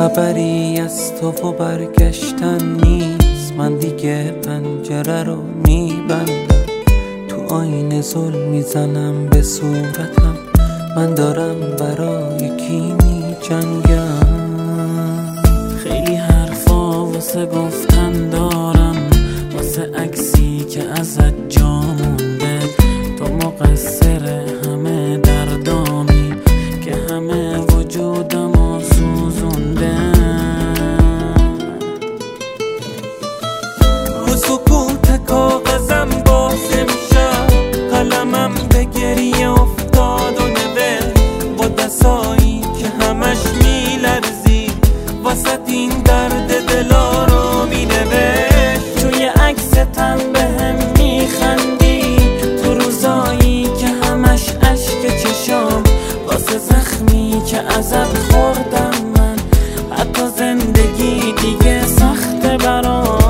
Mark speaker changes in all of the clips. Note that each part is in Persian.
Speaker 1: خبری از تو و برگشتن نیست، من دیگه پنجره رو میبندم، تو آینه زل میزنم به صورتم، من دارم برای کی میجنگم.
Speaker 2: خیلی حرفا واسه گفتن دارم، واسه عکسی که ازت جا مونده، تو مقصر همه دردامی که همه وجودمو سوزونده.
Speaker 1: رو سکوت کاغذم باز میشم، قلمم به گریه افتاد و نوشت با دستایی که همش میلرزی، واسه این درد دلا رو مینوشت.
Speaker 2: توی عکستم بهم میخندی، تو روزایی که همش اشک چشام، واسه زخمی که ازت خوردم من، حتی زندگی دیگه سخته برام.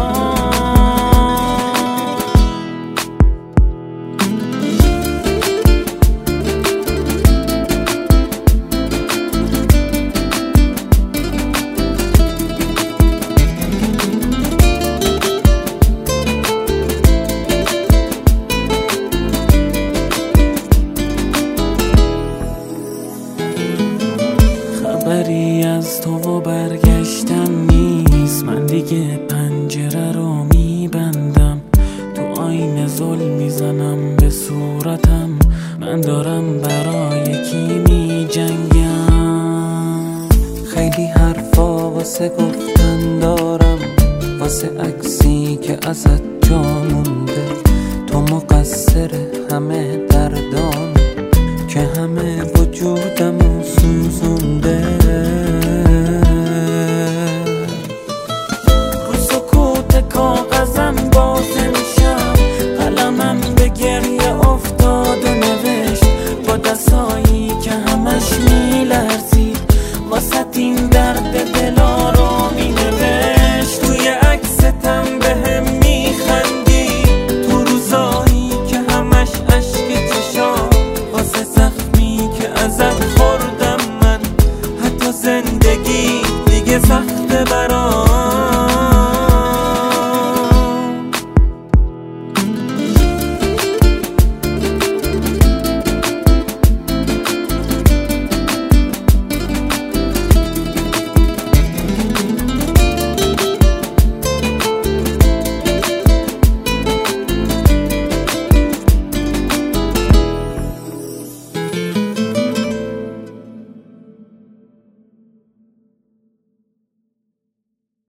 Speaker 2: خبری از تو و برگشتن نیست، من دیگه پنجره رو میبندم، تو آینه زل میزنم به صورتم، من دارم برای کی میجنگم.
Speaker 1: خیلی حرفا واسه گفتن دارم، واسه عکسی که ازت جا مونده، تو مقصر همه دردام که همه وجودمو سوزونده.
Speaker 2: رو سکوت کاغذم باز میشم، قلمم به گریه